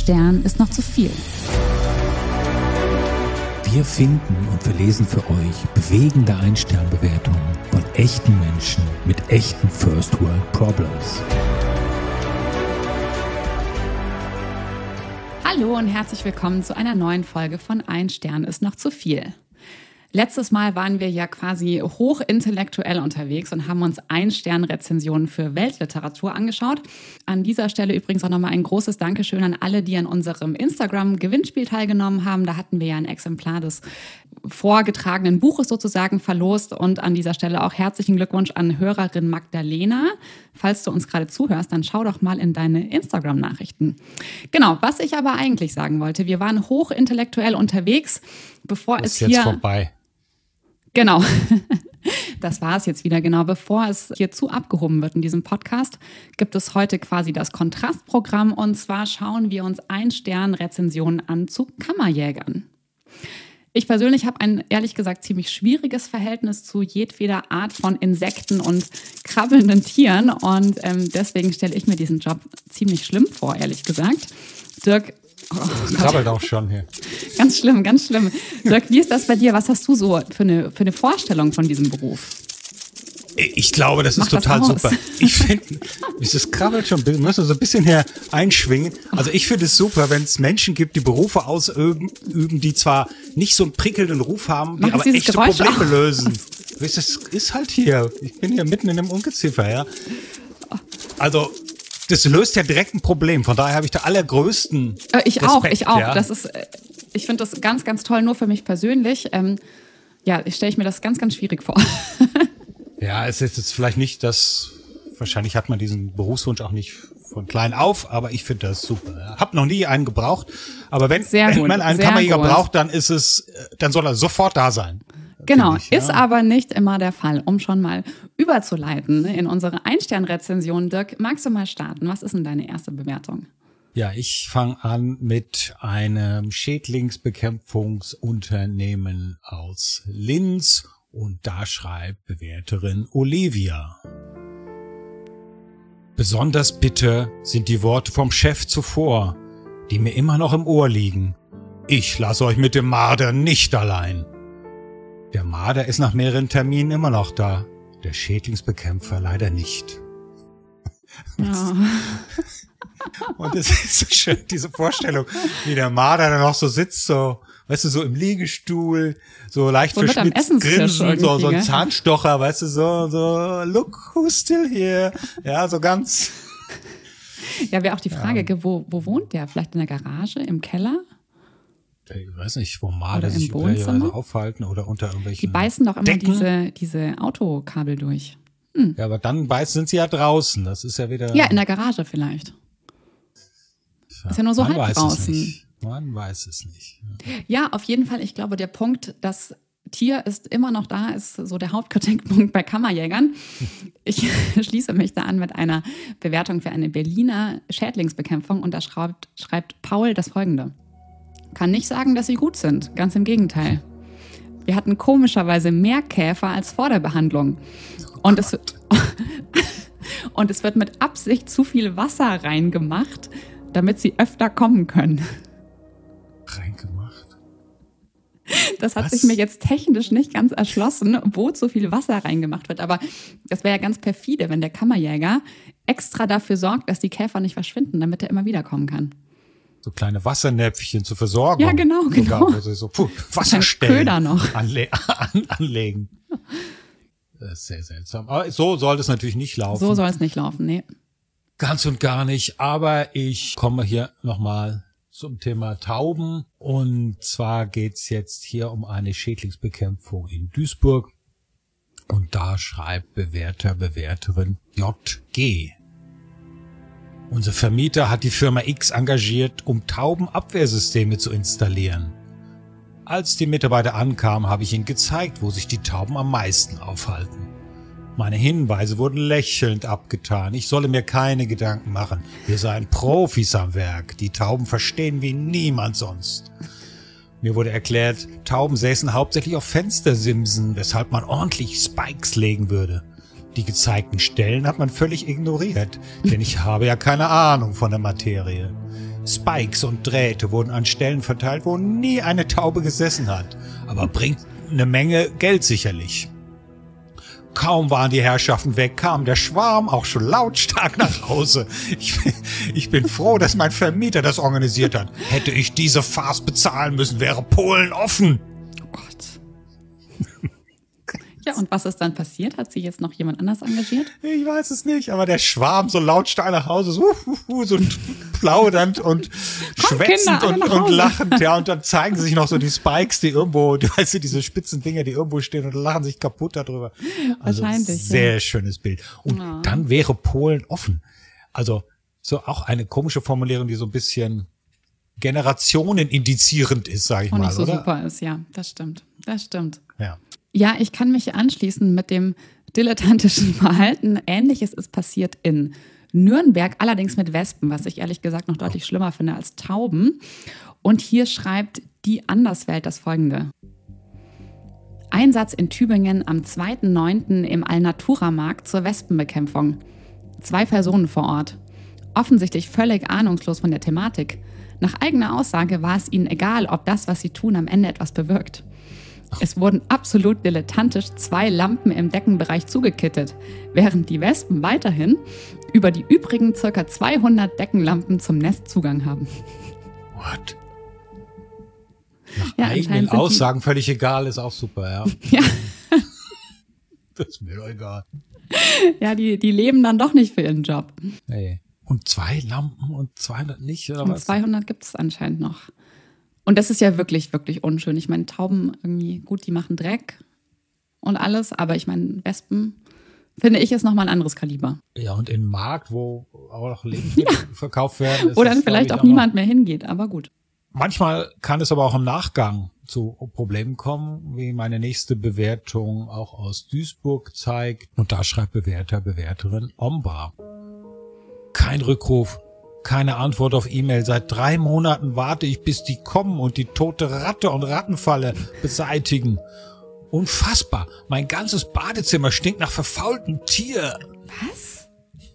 Stern ist noch zu viel. Wir finden und verlesen für euch bewegende Ein-Stern-Bewertungen von echten Menschen mit echten First-World-Problems. Hallo und herzlich willkommen zu einer neuen Folge von Ein Stern ist noch zu viel. Letztes Mal waren wir ja quasi hochintellektuell unterwegs und haben uns Ein-Stern-Rezensionen für Weltliteratur angeschaut. An dieser Stelle übrigens auch nochmal ein großes Dankeschön an alle, die an unserem Instagram-Gewinnspiel teilgenommen haben. Da hatten wir ja ein Exemplar des vorgetragenen Buches sozusagen verlost. Und an dieser Stelle auch herzlichen Glückwunsch an Hörerin Magdalena. Falls du uns gerade zuhörst, dann schau doch mal in deine Instagram-Nachrichten. Genau, was ich aber eigentlich sagen wollte, wir waren hochintellektuell unterwegs, bevor es hier... Das ist jetzt vorbei. Genau, das war es jetzt wieder. Genau, bevor es hier zu abgehoben wird in diesem Podcast, gibt es heute quasi das Kontrastprogramm. Und zwar schauen wir uns Ein-Stern-Rezensionen an zu Kammerjägern. Ich persönlich habe ein, ehrlich gesagt, ziemlich schwieriges Verhältnis zu jedweder Art von Insekten und krabbelnden Tieren. Und deswegen stelle ich mir diesen Job ziemlich schlimm vor, ehrlich gesagt. Dirk, das krabbelt auch schon hier. Ganz schlimm, ganz schlimm. Dirk, wie ist das bei dir? Was hast du so für eine Vorstellung von diesem Beruf? Ich glaube, das ist total super. Ich finde, es krabbelt schon, wir müssen so ein bisschen hier einschwingen. Also ich finde es super, wenn es Menschen gibt, die Berufe ausüben, die zwar nicht so einen prickelnden Ruf haben, die aber echte Probleme lösen. Das ist halt hier. Ich bin hier mitten in einem Ungeziefer, ja. Also das löst ja direkt ein Problem. Von daher habe ich da allergrößten Ich Respekt, auch. Ja. Ich finde das ganz, ganz toll, nur für mich persönlich. Ich stelle mir das ganz, ganz schwierig vor. Ja, es ist jetzt vielleicht nicht das, wahrscheinlich hat man diesen Berufswunsch auch nicht von klein auf, aber ich finde das super. Hab noch nie einen gebraucht, aber wenn man einen Kammerjäger braucht, dann soll er sofort da sein. Genau, ist aber nicht immer der Fall. Um schon mal überzuleiten in unsere Ein-Stern-Rezension, Dirk, magst du mal starten? Was ist denn deine erste Bewertung? Ja, ich fange an mit einem Schädlingsbekämpfungsunternehmen aus Linz und da schreibt Bewerterin Olivia. Besonders bitter sind die Worte vom Chef zuvor, die mir immer noch im Ohr liegen. Ich lasse euch mit dem Marder nicht allein. Der Marder ist nach mehreren Terminen immer noch da, der Schädlingsbekämpfer leider nicht. Ja. Und es ist so schön, diese Vorstellung, wie der Marder dann noch so sitzt, so, weißt du, so im Liegestuhl, so leicht verschmitzt grinsen, so ein Zahnstocher, weißt du, so, look who's still here. Ja, so ganz. Ja, wäre auch die Frage, wo wohnt der? Vielleicht in der Garage, im Keller? Ich weiß nicht, wo Marder sich aufhalten oder unter irgendwelchen Die beißen doch immer Decken. diese Autokabel durch. Ja, aber dann sind sie ja draußen. Das ist ja wieder... Ja, in der Garage vielleicht. Ist ja nur so halb draußen. Man weiß es nicht. Ja, auf jeden Fall. Ich glaube, der Punkt, das Tier ist immer noch da, ist so der Hauptkritikpunkt bei Kammerjägern. Ich schließe mich da an mit einer Bewertung für eine Berliner Schädlingsbekämpfung und da schreibt Paul das Folgende. Kann nicht sagen, dass sie gut sind. Ganz im Gegenteil. Wir hatten komischerweise mehr Käfer als vor der Behandlung. Und es wird mit Absicht zu viel Wasser reingemacht, damit sie öfter kommen können. Reingemacht? Das hat sich mir jetzt technisch nicht ganz erschlossen, wo zu viel Wasser reingemacht wird. Aber das wäre ja ganz perfide, wenn der Kammerjäger extra dafür sorgt, dass die Käfer nicht verschwinden, damit er immer wieder kommen kann. So kleine Wassernäpfchen zur Versorgung. Ja, genau. Sogar, so Wasserstellen Köder noch. Anlegen. Das ist sehr seltsam. Aber so soll es natürlich nicht laufen. So soll es nicht laufen, nee. Ganz und gar nicht. Aber ich komme hier nochmal zum Thema Tauben. Und zwar geht's jetzt hier um eine Schädlingsbekämpfung in Duisburg. Und da schreibt Bewerterin JG. Unser Vermieter hat die Firma X engagiert, um Taubenabwehrsysteme zu installieren. Als die Mitarbeiter ankamen, habe ich ihnen gezeigt, wo sich die Tauben am meisten aufhalten. Meine Hinweise wurden lächelnd abgetan. Ich solle mir keine Gedanken machen. Wir seien Profis am Werk. Die Tauben verstehen wie niemand sonst. Mir wurde erklärt, Tauben säßen hauptsächlich auf Fenstersimsen, weshalb man ordentlich Spikes legen würde. Die gezeigten Stellen hat man völlig ignoriert, denn ich habe ja keine Ahnung von der Materie. Spikes und Drähte wurden an Stellen verteilt, wo nie eine Taube gesessen hat. Aber bringt eine Menge Geld sicherlich. Kaum waren die Herrschaften weg, kam der Schwarm auch schon lautstark nach Hause. Ich bin froh, dass mein Vermieter das organisiert hat. Hätte ich diese Farce bezahlen müssen, wäre Polen offen. Oh Gott. Ja, und was ist dann passiert? Hat sich jetzt noch jemand anders engagiert? Ich weiß es nicht, aber der Schwarm so lautstark nach Hause, so plaudernd und schwätzend Kinder, und lachend, ja, und dann zeigen sich noch so die Spikes, die irgendwo, weißt du, diese spitzen Dinger, die irgendwo stehen und lachen sich kaputt darüber. Also wahrscheinlich. Sehr schönes Bild. Und dann wäre Polen offen. Also so auch eine komische Formulierung, die so ein bisschen generationenindizierend ist, sage ich und mal, nicht so oder? super ist, ja, das stimmt. Das stimmt. Ja. Ja, ich kann mich anschließen mit dem dilettantischen Verhalten. Ähnliches ist passiert in Nürnberg, allerdings mit Wespen, was ich ehrlich gesagt noch deutlich schlimmer finde als Tauben. Und hier schreibt die Anderswelt das Folgende. Einsatz in Tübingen am 2.9. im Alnatura-Markt zur Wespenbekämpfung. 2 Personen vor Ort. Offensichtlich völlig ahnungslos von der Thematik. Nach eigener Aussage war es ihnen egal, ob das, was sie tun, am Ende etwas bewirkt. Es wurden absolut dilettantisch 2 Lampen im Deckenbereich zugekittet, während die Wespen weiterhin über die übrigen ca. 200 Deckenlampen zum Nest Zugang haben. What? Nach eigenen sind Aussagen völlig egal, ist auch super, ja. Ja, Das ist mir doch egal. ja die leben dann doch nicht für ihren Job. Nee. Und 2 Lampen und 200 nicht, oder Und was? 200 gibt es anscheinend noch. Und das ist ja wirklich, wirklich unschön. Ich meine, Tauben irgendwie, gut, die machen Dreck und alles, aber ich meine, Wespen, finde ich, ist nochmal ein anderes Kaliber. Ja, und im Markt, wo auch noch Lebensmittel verkauft werden. Ist Wo dann das, vielleicht glaub ich, auch niemand mehr hingeht, aber gut. Manchmal kann es aber auch im Nachgang zu Problemen kommen, wie meine nächste Bewertung auch aus Duisburg zeigt. Und da schreibt Bewerterin Ombra. Kein Rückruf, keine Antwort auf E-Mail. Seit 3 Monaten warte ich, bis die kommen und die tote Ratte und Rattenfalle beseitigen. Unfassbar. Mein ganzes Badezimmer stinkt nach verfaultem Tier. Was?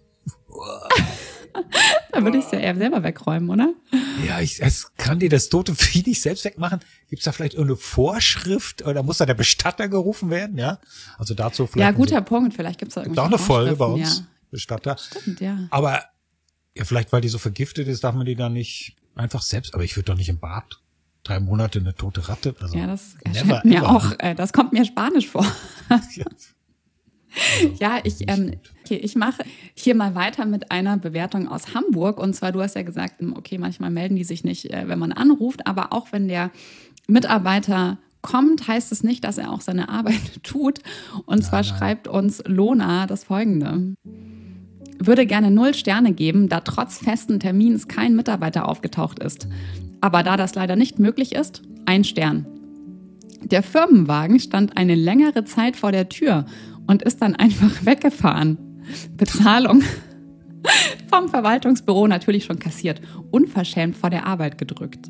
Da würde ich es ja eher selber wegräumen, oder? Ja, kann dir das tote Vieh nicht selbst wegmachen? Gibt es da vielleicht irgendeine Vorschrift oder muss da der Bestatter gerufen werden? Ja, also dazu vielleicht. Ja, guter Punkt. Vielleicht gibt es da Gibt auch irgendwelche eine Folge bei Vorschriften, uns, Bestatter. Stimmt, ja. Aber ja, vielleicht weil die so vergiftet ist, darf man die dann nicht einfach selbst. Aber ich würde doch nicht im Bad 3 Monate eine tote Ratte. Also Ja, das never erscheint mir ever. auch, das kommt mir spanisch vor. Ja. Ja, ich mache hier mal weiter mit einer Bewertung aus Hamburg. Und zwar, du hast ja gesagt, okay, manchmal melden die sich nicht, wenn man anruft, aber auch wenn der Mitarbeiter kommt, heißt es nicht, dass er auch seine Arbeit tut. Und zwar schreibt uns Lona das Folgende. Würde gerne 0 Sterne geben, da trotz festen Termins kein Mitarbeiter aufgetaucht ist. Aber da das leider nicht möglich ist, 1 Stern. Der Firmenwagen stand eine längere Zeit vor der Tür und ist dann einfach weggefahren. Bezahlung vom Verwaltungsbüro natürlich schon kassiert. Unverschämt vor der Arbeit gedrückt.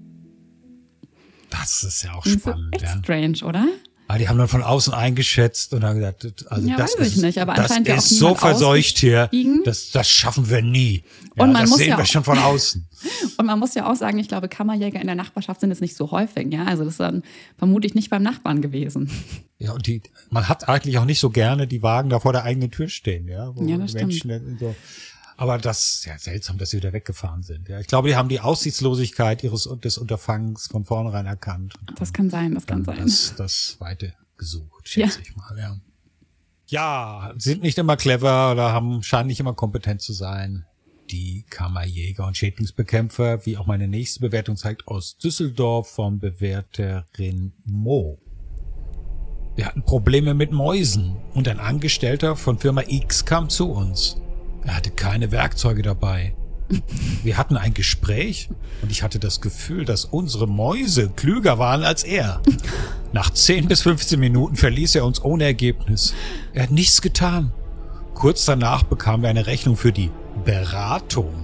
Das ist ja auch Das ist spannend. echt Ja. strange, oder? Aber die haben dann von außen eingeschätzt und haben gesagt, also Ja, das weiß ich ist, nicht, aber das anscheinend ja auch ist so niemand verseucht hier, ausgestiegen. das schaffen wir nie. Ja, Und man das muss sehen ja wir auch- schon von außen. Und man muss ja auch sagen, ich glaube, Kammerjäger in der Nachbarschaft sind es nicht so häufig. Ja, also das ist dann vermutlich nicht beim Nachbarn gewesen. Ja, und man hat eigentlich auch nicht so gerne die Wagen da vor der eigenen Tür stehen, ja. Wo Ja, das die Menschen so. Aber das ist ja seltsam, dass sie wieder weggefahren sind. Ja, ich glaube, die haben die Aussichtslosigkeit des Unterfangs von vornherein erkannt. Das kann sein, das kann sein. Das Weite gesucht, schätze ich mal, ja. Ja, sind nicht immer clever oder scheinen nicht immer kompetent zu sein. Die Kammerjäger und Schädlingsbekämpfer, wie auch meine nächste Bewertung zeigt, aus Düsseldorf von Bewerterin Mo. Wir hatten Probleme mit Mäusen und ein Angestellter von Firma X kam zu uns. Er hatte keine Werkzeuge dabei. Wir hatten ein Gespräch und ich hatte das Gefühl, dass unsere Mäuse klüger waren als er. Nach 10 bis 15 Minuten verließ er uns ohne Ergebnis. Er hat nichts getan. Kurz danach bekamen wir eine Rechnung für die Beratung.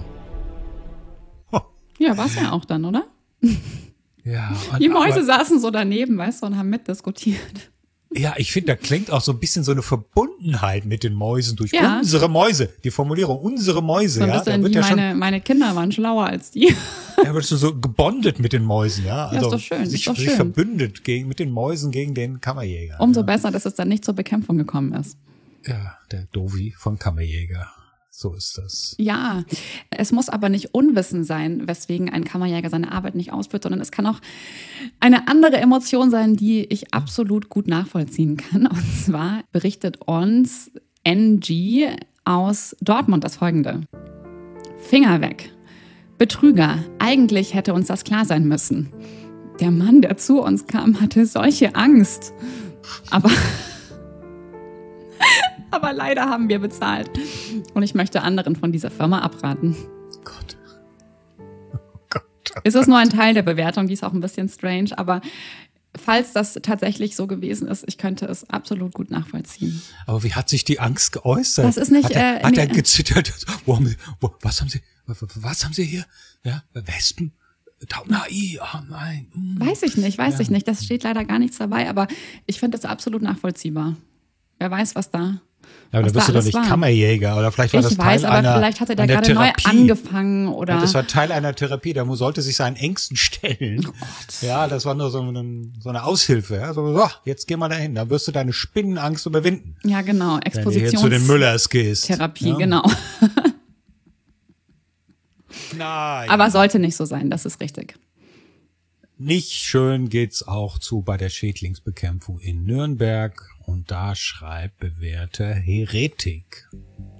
Ja, war es ja auch dann, oder? Ja, Die Mäuse saßen so daneben, weißt du, und haben mitdiskutiert. Ja, ich finde, da klingt auch so ein bisschen so eine Verbundenheit mit den Mäusen durch. Ja. Unsere Mäuse, die Formulierung, unsere Mäuse, So ein ja. bisschen Da wird wie ja schon, meine Kinder waren schlauer als die. da wird schon so gebondet mit den Mäusen, ja. Ja, ist doch schön, sich, ist doch sich schön. verbündet mit den Mäusen gegen den Kammerjäger. Umso besser, dass es dann nicht zur Bekämpfung gekommen ist. Ja, der Dovi von Kammerjäger. So ist das. Ja, es muss aber nicht Unwissen sein, weswegen ein Kammerjäger seine Arbeit nicht ausführt, sondern es kann auch eine andere Emotion sein, die ich absolut gut nachvollziehen kann. Und zwar berichtet uns NG aus Dortmund das Folgende. Finger weg. Betrüger. Eigentlich hätte uns das klar sein müssen. Der Mann, der zu uns kam, hatte solche Angst. Aber leider haben wir bezahlt. Und ich möchte anderen von dieser Firma abraten. Gott. Es ist nur ein Teil der Bewertung, die ist auch ein bisschen strange, aber falls das tatsächlich so gewesen ist, ich könnte es absolut gut nachvollziehen. Aber wie hat sich die Angst geäußert? Das ist nicht, Hat er gezittert? Was haben Sie hier? Ja, Wespen? Nein, oh nein. Weiß ich nicht. Das steht leider gar nichts dabei, aber ich finde das absolut nachvollziehbar. Wer weiß, was da. Ja, aber da bist du doch nicht Kammerjäger, oder vielleicht war das Teil einer vielleicht hatte der gerade Therapie. neu angefangen oder. Ja, das war Teil einer Therapie, der sollte sich seinen Ängsten stellen. Oh Gott. Ja, das war nur so eine Aushilfe. Ja? So, jetzt geh mal dahin, da wirst du deine Spinnenangst überwinden. Ja, genau. Wenn du hier zu den Müllers gehst. Therapie, ja? genau. Nein. Aber sollte nicht so sein, das ist richtig. Nicht schön geht's auch zu bei der Schädlingsbekämpfung in Nürnberg. Und da schreibt bewährter Heretik.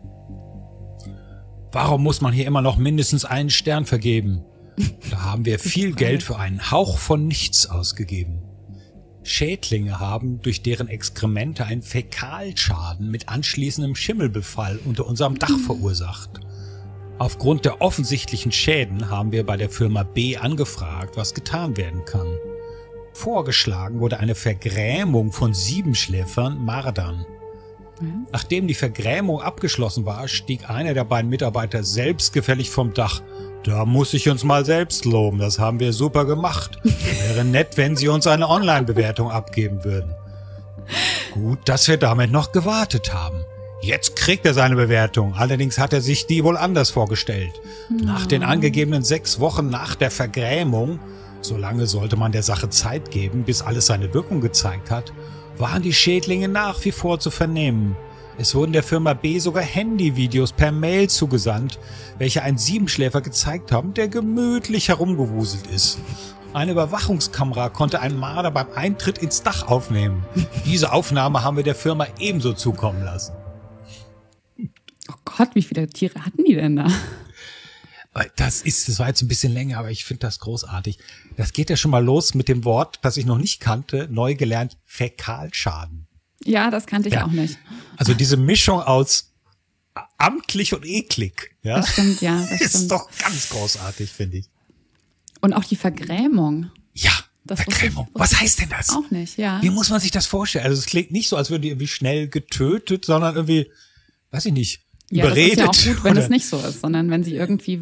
Warum muss man hier immer noch mindestens einen Stern vergeben? Da haben wir viel Geld für einen Hauch von nichts ausgegeben. Schädlinge haben durch deren Exkremente einen Fäkalschaden mit anschließendem Schimmelbefall unter unserem Dach verursacht. Aufgrund der offensichtlichen Schäden haben wir bei der Firma B angefragt, was getan werden kann. Vorgeschlagen wurde eine Vergrämung von Siebenschläfern, Mardern. Nachdem die Vergrämung abgeschlossen war, stieg einer der beiden Mitarbeiter selbstgefällig vom Dach. Da muss ich uns mal selbst loben, das haben wir super gemacht. Wäre nett, wenn Sie uns eine Online-Bewertung abgeben würden. Gut, dass wir damit noch gewartet haben. Jetzt kriegt er seine Bewertung, allerdings hat er sich die wohl anders vorgestellt. Nach den angegebenen 6 Wochen nach der Vergrämung, so lange sollte man der Sache Zeit geben, bis alles seine Wirkung gezeigt hat, waren die Schädlinge nach wie vor zu vernehmen. Es wurden der Firma B sogar Handyvideos per Mail zugesandt, welche einen Siebenschläfer gezeigt haben, der gemütlich herumgewuselt ist. Eine Überwachungskamera konnte einen Marder beim Eintritt ins Dach aufnehmen. Diese Aufnahme haben wir der Firma ebenso zukommen lassen. Oh Gott, wie viele Tiere hatten die denn da? Das war jetzt ein bisschen länger, aber ich finde das großartig. Das geht ja schon mal los mit dem Wort, das ich noch nicht kannte, neu gelernt, Fäkalschaden. Ja, das kannte ich auch nicht. Also diese Mischung aus amtlich und eklig. Ja? Das stimmt, ja. Das ist stimmt. doch ganz großartig, finde ich. Und auch die Vergrämung. Ja, Das Vergrämung. Was heißt denn das? Auch nicht, ja. Wie muss man sich das vorstellen? Also es klingt nicht so, als würden die irgendwie schnell getötet, sondern irgendwie, weiß ich nicht, Ja, überredet. das ist ja auch gut, wenn oder, es nicht so ist, sondern wenn sie irgendwie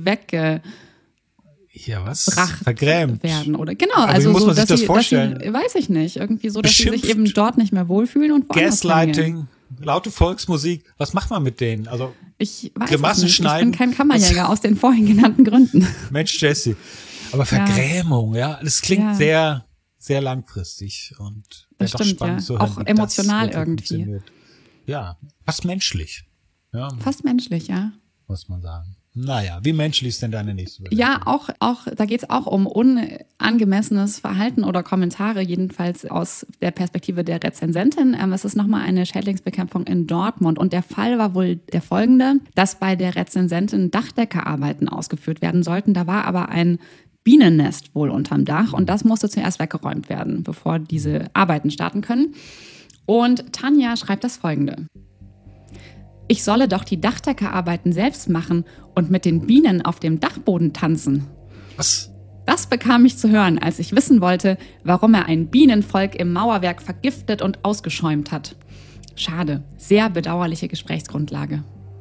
ja, was? weggebracht Vergrämt. werden. Oder genau, Aber also wie muss so, man sich dass das vorstellen? sie, weiß ich nicht, irgendwie so, dass sie Beschimpft. sich eben dort nicht mehr wohlfühlen und woanders hingehen. Gaslighting, laute Volksmusik. Was macht man mit denen? Also, Ich weiß es Grimassen nicht. schneiden. Ich bin kein Kammerjäger aus den vorhin genannten Gründen. Mensch, Jesse. Aber Vergrämung, ja, das klingt Ja. sehr, sehr langfristig und Das wäre doch stimmt, spannend ja. zu hören, Auch wie das emotional wirklich irgendwie. funktioniert. Ja, fast menschlich. Ja, Fast menschlich, ja. muss man sagen. Naja, wie menschlich ist denn deine nächste Bewertung? Ja, auch, da geht es auch um unangemessenes Verhalten oder Kommentare, jedenfalls aus der Perspektive der Rezensentin. Es ist nochmal eine Schädlingsbekämpfung in Dortmund und der Fall war wohl der folgende, dass bei der Rezensentin Dachdeckerarbeiten ausgeführt werden sollten. Da war aber ein Bienennest wohl unterm Dach und das musste zuerst weggeräumt werden, bevor diese Arbeiten starten können. Und Tanja schreibt das Folgende. Ich solle doch die Dachdeckerarbeiten selbst machen und mit den Bienen auf dem Dachboden tanzen. Was? Das bekam ich zu hören, als ich wissen wollte, warum er ein Bienenvolk im Mauerwerk vergiftet und ausgeschäumt hat. Schade, sehr bedauerliche Gesprächsgrundlage.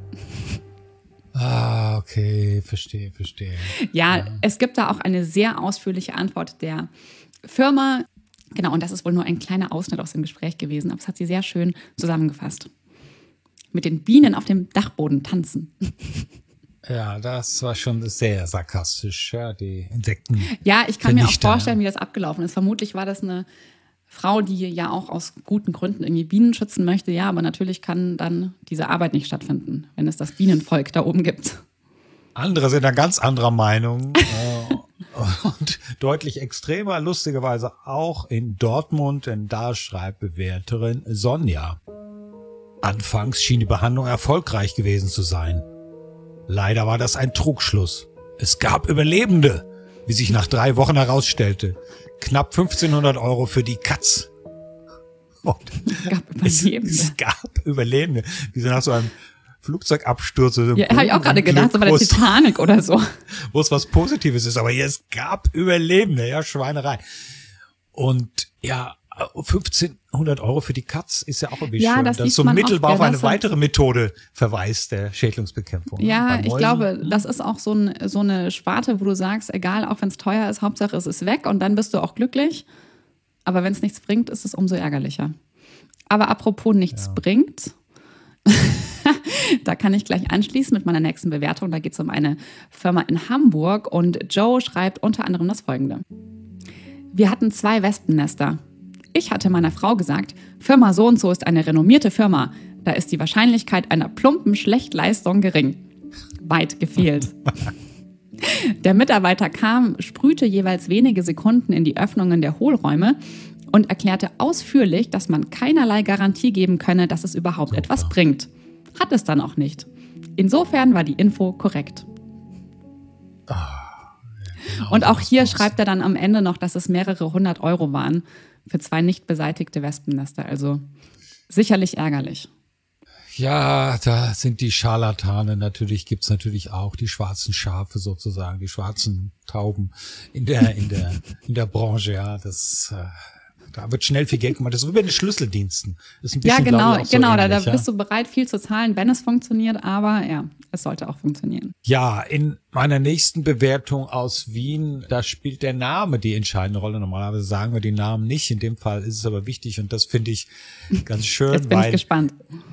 Ah, okay, verstehe. Ja, es gibt da auch eine sehr ausführliche Antwort der Firma. Genau, und das ist wohl nur ein kleiner Ausschnitt aus dem Gespräch gewesen, aber es hat sie sehr schön zusammengefasst. Mit den Bienen auf dem Dachboden tanzen. Ja, das war schon sehr sarkastisch, ja, die Insekten. Ja, ich kann mir auch vorstellen, wie das abgelaufen ist. Vermutlich war das eine Frau, die ja auch aus guten Gründen irgendwie Bienen schützen möchte. Ja, aber natürlich kann dann diese Arbeit nicht stattfinden, wenn es das Bienenvolk da oben gibt. Andere sind da ganz anderer Meinung und deutlich extremer, lustigerweise auch in Dortmund, denn da schreibt Bewerterin Sonja. Anfangs schien die Behandlung erfolgreich gewesen zu sein. Leider war das ein Trugschluss. Es gab Überlebende, wie sich nach 3 Wochen herausstellte. Knapp 1.500 € für die Katz. Und es gab Überlebende. Die sind nach so einem Flugzeugabsturz. So ja, habe ich auch gerade gedacht, so bei der Titanic oder so. Wo es was Positives ist. Aber es gab Überlebende, ja, Schweinerei. Und ja, 1.500 € für die Katz ist ja auch irgendwie schön. Das ist so mittelbar auf eine weitere Methode verweist der Schädlingsbekämpfung. Ja, ich glaube, das ist auch so eine Sparte, wo du sagst, egal, auch wenn es teuer ist, Hauptsache es ist weg und dann bist du auch glücklich. Aber wenn es nichts bringt, ist es umso ärgerlicher. Aber apropos nichts bringt, da kann ich gleich anschließen mit meiner nächsten Bewertung. Da geht es um eine Firma in Hamburg und Joe schreibt unter anderem das Folgende. Wir hatten 2 Wespennester. Ich hatte meiner Frau gesagt, Firma so und so ist eine renommierte Firma. Da ist die Wahrscheinlichkeit einer plumpen Schlechtleistung gering. Weit gefehlt. Der Mitarbeiter kam, sprühte jeweils wenige Sekunden in die Öffnungen der Hohlräume und erklärte ausführlich, dass man keinerlei Garantie geben könne, dass es überhaupt etwas bringt. Hat es dann auch nicht. Insofern war die Info korrekt. Und auch hier schreibt er dann am Ende noch, dass es mehrere 100 € waren für 2 nicht beseitigte Wespennester. Also sicherlich ärgerlich. Ja, da sind die Scharlatane. Natürlich gibt's natürlich auch die schwarzen Schafe sozusagen, die schwarzen Tauben in der Branche. Ja, da wird schnell viel Geld gemacht. Das ist wie bei den Schlüsseldiensten. Das ist ein bisschen, genau. So ähnlich, da bist du bereit, viel zu zahlen, wenn es funktioniert. Aber ja, es sollte auch funktionieren. Ja, in meiner nächsten Bewertung aus Wien, da spielt der Name die entscheidende Rolle. Normalerweise sagen wir den Namen nicht. In dem Fall ist es aber wichtig und das finde ich ganz schön. Jetzt bin ich gespannt.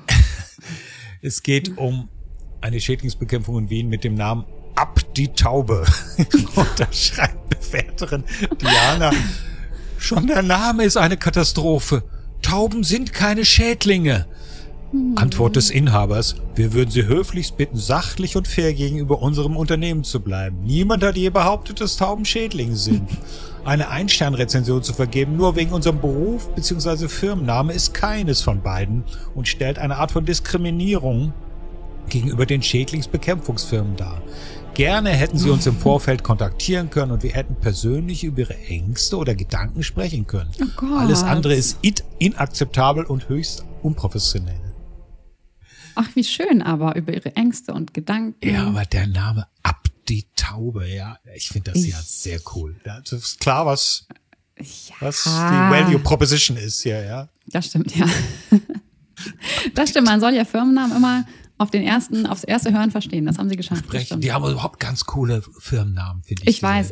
Es geht um eine Schädlingsbekämpfung in Wien mit dem Namen Ab die Taube. Und da schreibt Bewerterin Diana, schon der Name ist eine Katastrophe. Tauben sind keine Schädlinge. Antwort des Inhabers, wir würden Sie höflichst bitten, sachlich und fair gegenüber unserem Unternehmen zu bleiben. Niemand hat je behauptet, dass Tauben Schädlinge sind. Eine 1-Stern-Rezension zu vergeben, nur wegen unserem Beruf bzw. Firmenname, ist keines von beiden und stellt eine Art von Diskriminierung gegenüber den Schädlingsbekämpfungsfirmen dar. Gerne hätten Sie uns im Vorfeld kontaktieren können und wir hätten persönlich über Ihre Ängste oder Gedanken sprechen können. Oh Gott. Alles andere ist inakzeptabel und höchst unprofessionell. Ach, wie schön, aber über Ihre Ängste und Gedanken. Ja, aber der Name Ab die Taube, ja, ich finde das ja sehr cool. Das ist klar, was die Value Proposition ist hier, ja. Das stimmt, ja. Das stimmt, man soll ja Firmennamen immer aufs erste Hören verstehen. Das haben sie geschafft. Die haben überhaupt ganz coole Firmennamen, finde ich. Ich weiß,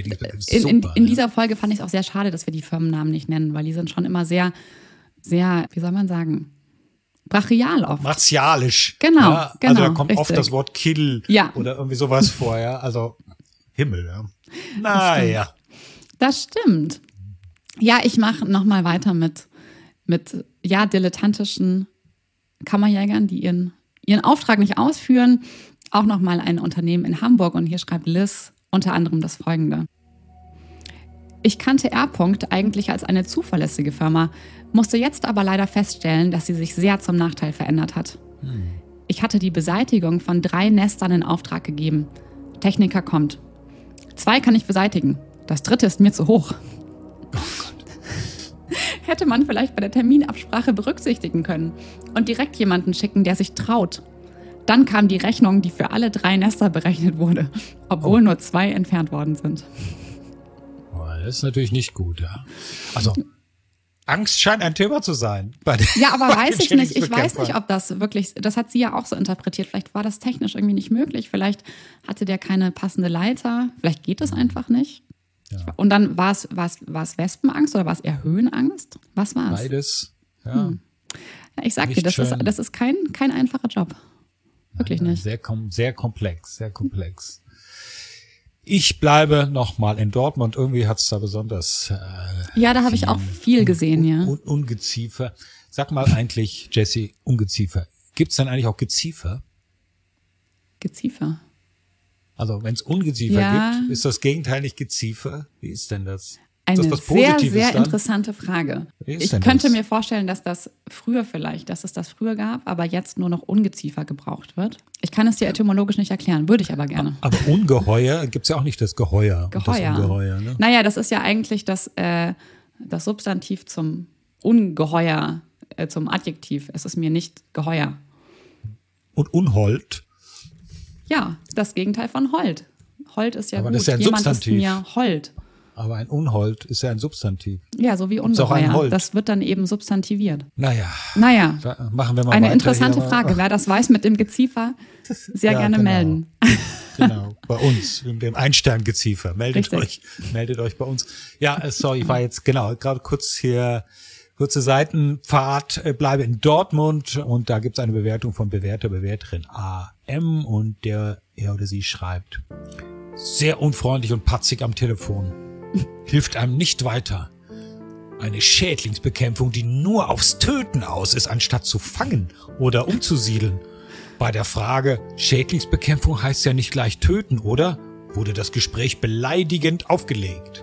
in dieser Folge fand ich es auch sehr schade, dass wir die Firmennamen nicht nennen, weil die sind schon immer sehr, sehr, wie soll man sagen, brachial oft. Martialisch. Genau, ja, genau. Also da kommt oft das Wort Kill oder irgendwie sowas vor, ja. Also Himmel, ja. Naja. Das stimmt. Ja, ich mache nochmal weiter mit dilettantischen Kammerjägern, die ihren Auftrag nicht ausführen. Auch nochmal ein Unternehmen in Hamburg und hier schreibt Liz unter anderem das Folgende. Ich kannte R. eigentlich als eine zuverlässige Firma, musste jetzt aber leider feststellen, dass sie sich sehr zum Nachteil verändert hat. Ich hatte die Beseitigung von 3 Nestern in Auftrag gegeben. Techniker kommt. 2 kann ich beseitigen. Das 3. ist mir zu hoch. Oh Gott. Hätte man vielleicht bei der Terminabsprache berücksichtigen können und direkt jemanden schicken, der sich traut. Dann kam die Rechnung, die für alle 3 Nester berechnet wurde, obwohl nur 2 entfernt worden sind. Das ist natürlich nicht gut, ja. Also Angst scheint ein Thema zu sein. Ja, aber weiß ich nicht. Ich weiß nicht, ob das wirklich, das hat sie ja auch so interpretiert. Vielleicht war das technisch irgendwie nicht möglich. Vielleicht hatte der keine passende Leiter. Vielleicht geht das einfach nicht. Ja. Und dann war es Wespenangst oder war es eher Höhenangst? Was war es? Beides. Ja. Ja, ich sag Nicht dir, das schön. ist kein einfacher Job. Wirklich nicht. Sehr komplex, sehr komplex. Ich bleibe nochmal in Dortmund. Irgendwie hat's da besonders Ja, da habe ich auch viel gesehen, ja. Ungeziefer. Sag mal eigentlich, Jessie, Ungeziefer. Gibt's denn eigentlich auch Geziefer? Geziefer. Also wenn es Ungeziefer Ja. gibt, ist das Gegenteil nicht Geziefer? Wie ist denn das? Eine ist das was sehr, Positives sehr dann? interessante Frage. Wie ist Ich denn könnte das? mir vorstellen, dass es das früher gab, aber jetzt nur noch Ungeziefer gebraucht wird. Ich kann es dir etymologisch nicht erklären, würde ich aber gerne. Aber Ungeheuer gibt's ja auch nicht das Geheuer. Und das Geheuer. Ungeheuer, ne? Naja, das ist ja eigentlich das Substantiv zum Ungeheuer, zum Adjektiv. Es ist mir nicht geheuer. Und Unhold. Ja, das Gegenteil von Hold. Hold ist ja Aber gut. das ist ja ein Jemand Substantiv. ist mir hold. Aber ein Unhold ist ja ein Substantiv. Ja, so wie Gibt's auch ein Ungeheuer. Hold? Das wird dann eben substantiviert. Naja, Naja, da machen wir mal eine weiter interessante hier. Frage. Wer das weiß mit dem Geziefer, sehr Ja, gerne genau. melden. Genau, bei uns, mit dem Einsterngeziefer. Meldet Richtig. euch bei uns. Ja, sorry, ich war jetzt, gerade kurze Seitenfahrt, bleibe in Dortmund und da gibt's eine Bewertung von Bewerterin AM und er oder sie schreibt, sehr unfreundlich und patzig am Telefon. Hilft einem nicht weiter. Eine Schädlingsbekämpfung, die nur aufs Töten aus ist, anstatt zu fangen oder umzusiedeln. Bei der Frage, Schädlingsbekämpfung heißt ja nicht gleich töten, oder? Wurde das Gespräch beleidigend aufgelegt.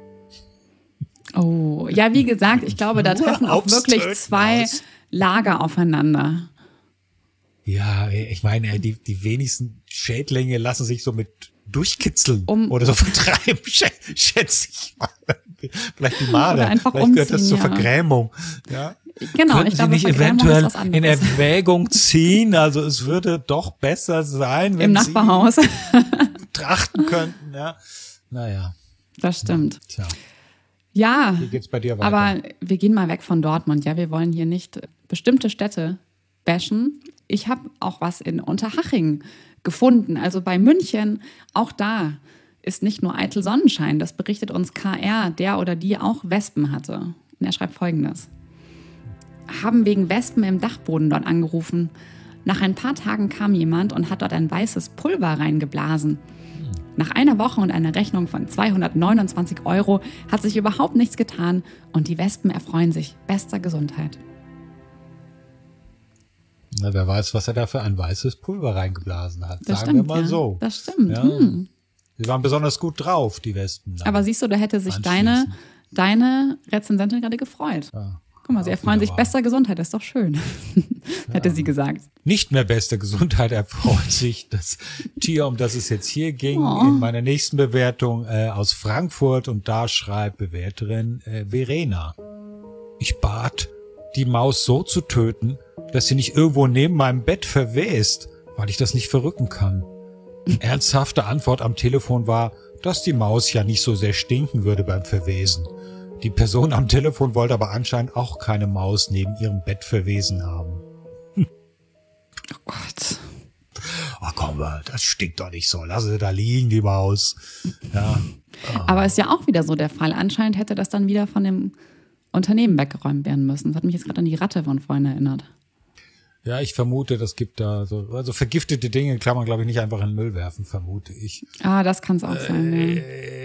Oh, ja, wie gesagt, ich glaube, da Nur treffen auch aufs wirklich Töten zwei aus. Lager aufeinander. Ja, ich meine, die wenigsten Schädlinge lassen sich so mit durchkitzeln oder so vertreiben, schätze ich mal. Vielleicht die Marder. Oder einfach Vielleicht gehört das umziehen, zur ja. Vergrämung. Ja. Genau, Könnten ich Sie glaube, nicht Vergrämung ist eventuell was anderes. in Erwägung ziehen? Also es würde doch besser sein, wenn Im Nachbarhaus. Sie betrachten könnten. Ja. Naja, Das stimmt. tja, Ja, wie geht's bei dir weiter? aber wir gehen mal weg von Dortmund. Ja, wir wollen hier nicht bestimmte Städte bashen. Ich habe auch was in Unterhaching gefunden, also bei München. Auch da ist nicht nur eitel Sonnenschein. Das berichtet uns KR, der oder die auch Wespen hatte. Und er schreibt Folgendes. Haben wegen Wespen im Dachboden dort angerufen. Nach ein paar Tagen kam jemand und hat dort ein weißes Pulver reingeblasen. Nach einer Woche und einer Rechnung von 229 € hat sich überhaupt nichts getan und die Wespen erfreuen sich bester Gesundheit. Na, wer weiß, was er da für ein weißes Pulver reingeblasen hat. Das Sagen stimmt, wir mal ja. so. Das stimmt. Ja. Hm. Sie waren besonders gut drauf, die Wespen. dann. Aber siehst du, da hätte sich Anschließend. deine Rezensentin gerade gefreut. Ja. Guck mal, sie Auch erfreuen wieder sich wahr. bester Gesundheit, das ist doch schön, hätte sie gesagt. Nicht mehr beste Gesundheit erfreut sich das Tier, um das es jetzt hier ging, Oh. in meiner nächsten Bewertung aus Frankfurt. Und da schreibt Bewerterin Verena. Ich bat, die Maus so zu töten, dass sie nicht irgendwo neben meinem Bett verwest, weil ich das nicht verrücken kann. Ernsthafte Antwort am Telefon war, dass die Maus ja nicht so sehr stinken würde beim Verwesen. Die Person am Telefon wollte aber anscheinend auch keine Maus neben ihrem Bett verwesen haben. Oh Gott. Oh komm, das stinkt doch nicht so. Lass sie da liegen, die Maus. Ja. Aber ist ja auch wieder so der Fall. Anscheinend hätte das dann wieder von dem Unternehmen weggeräumt werden müssen. Das hat mich jetzt gerade an die Ratte von vorhin erinnert. Ja, ich vermute, das gibt da so, also vergiftete Dinge kann man, glaube ich, nicht einfach in den Müll werfen, vermute ich. Ah, das kann es auch sein. Ja.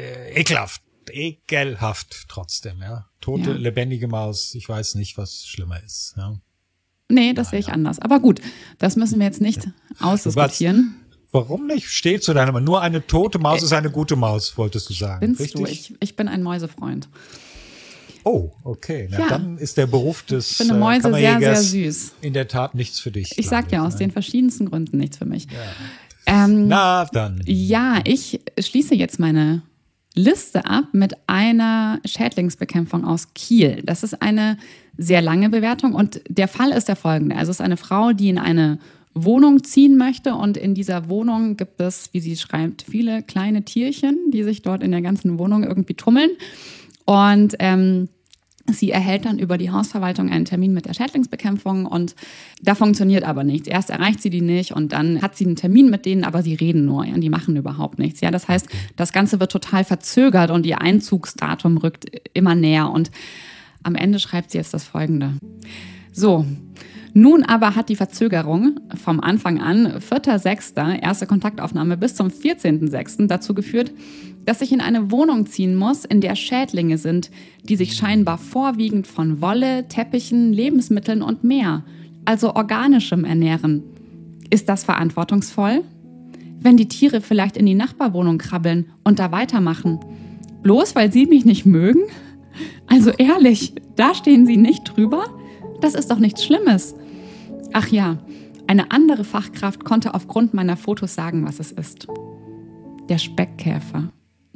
Ekelhaft trotzdem, ja. Tote, Ja. lebendige Maus, ich weiß nicht, was schlimmer ist, ja. Nee, das sehe ich anders. Aber gut, das müssen wir jetzt nicht ausdiskutieren. Warum nicht? Steht zu deiner Meinung. Nur eine tote Maus ist eine gute Maus, wolltest du sagen. Binst Richtig? du? Ich bin ein Mäusefreund. Oh, okay. Na, Ja. dann ist der Beruf des Ich finde Mäuse sehr, sehr Kammerjägers süß. in der Tat nichts für dich. Ich sag ja, aus den den verschiedensten Gründen nichts für mich. Na dann. Ja, ich schließe jetzt meine Liste ab mit einer Schädlingsbekämpfung aus Kiel. Das ist eine sehr lange Bewertung und der Fall ist der folgende. Also es ist eine Frau, die in eine Wohnung ziehen möchte und in dieser Wohnung gibt es, wie sie schreibt, viele kleine Tierchen, die sich dort in der ganzen Wohnung irgendwie tummeln. Und Sie erhält dann über die Hausverwaltung einen Termin mit der Schädlingsbekämpfung und da funktioniert aber nichts. Erst erreicht sie die nicht und dann hat sie einen Termin mit denen, aber sie reden nur, ja, die machen überhaupt nichts. Ja, das heißt, das Ganze wird total verzögert und ihr Einzugsdatum rückt immer näher und am Ende schreibt sie jetzt das Folgende. So, nun aber hat die Verzögerung vom Anfang an, 4.6., erste Kontaktaufnahme bis zum 14.6. dazu geführt, dass ich in eine Wohnung ziehen muss, in der Schädlinge sind, die sich scheinbar vorwiegend von Wolle, Teppichen, Lebensmitteln und mehr, also organischem ernähren. Ist das verantwortungsvoll? Wenn die Tiere vielleicht in die Nachbarwohnung krabbeln und da weitermachen, bloß weil sie mich nicht mögen? Also ehrlich, da stehen sie nicht drüber? Das ist doch nichts Schlimmes. Ach ja, eine andere Fachkraft konnte aufgrund meiner Fotos sagen, was es ist. Der Speckkäfer.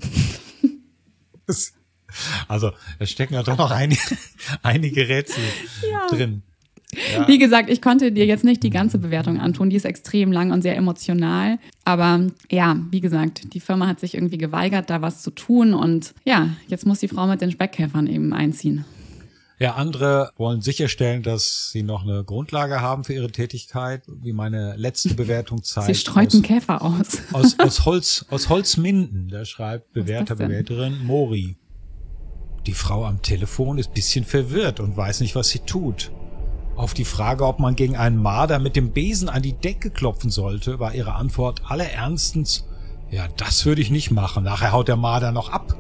Also, da stecken ja doch noch einige Rätsel drin. Ja. Wie gesagt, ich konnte dir jetzt nicht die ganze Bewertung antun. Die ist extrem lang und sehr emotional. Aber ja, wie gesagt, die Firma hat sich irgendwie geweigert, da was zu tun. Und ja, jetzt muss die Frau mit den Speckkäfern eben einziehen. Ja, andere wollen sicherstellen, dass sie noch eine Grundlage haben für ihre Tätigkeit, wie meine letzte Bewertung zeigt. Sie streuten Käfer aus. Aus Holzminden, da schreibt Bewerter, Bewerterin Mori. Die Frau am Telefon ist ein bisschen verwirrt und weiß nicht, was sie tut. Auf die Frage, ob man gegen einen Marder mit dem Besen an die Decke klopfen sollte, war ihre Antwort allerernstens, ja, das würde ich nicht machen, nachher haut der Marder noch ab.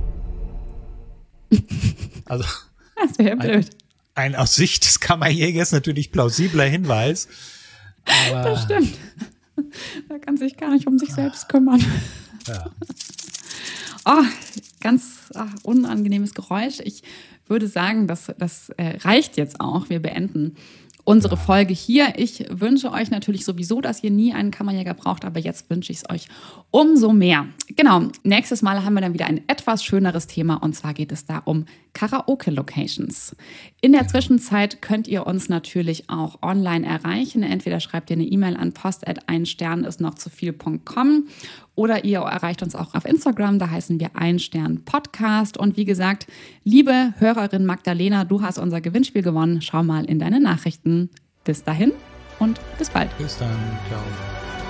Also... Das wäre blöd. Ein aus Sicht des Kammerjägers natürlich plausibler Hinweis. Aber das stimmt. Da kann sich gar nicht um sich selbst kümmern. Ja. Oh, ganz unangenehmes Geräusch. Ich würde sagen, das reicht jetzt auch. Wir beenden unsere Folge hier. Ich wünsche euch natürlich sowieso, dass ihr nie einen Kammerjäger braucht, aber jetzt wünsche ich es euch umso mehr. Genau, nächstes Mal haben wir dann wieder ein etwas schöneres Thema und zwar geht es da um Karaoke-Locations. In der Zwischenzeit könnt ihr uns natürlich auch online erreichen. Entweder schreibt ihr eine E-Mail an post@einsternistnochzuviel.com oder ihr erreicht uns auch auf Instagram, da heißen wir Einstern-Podcast. Und wie gesagt, liebe Hörerin Magdalena, du hast unser Gewinnspiel gewonnen. Schau mal in deine Nachrichten. Bis dahin und bis bald. Bis dann, ciao.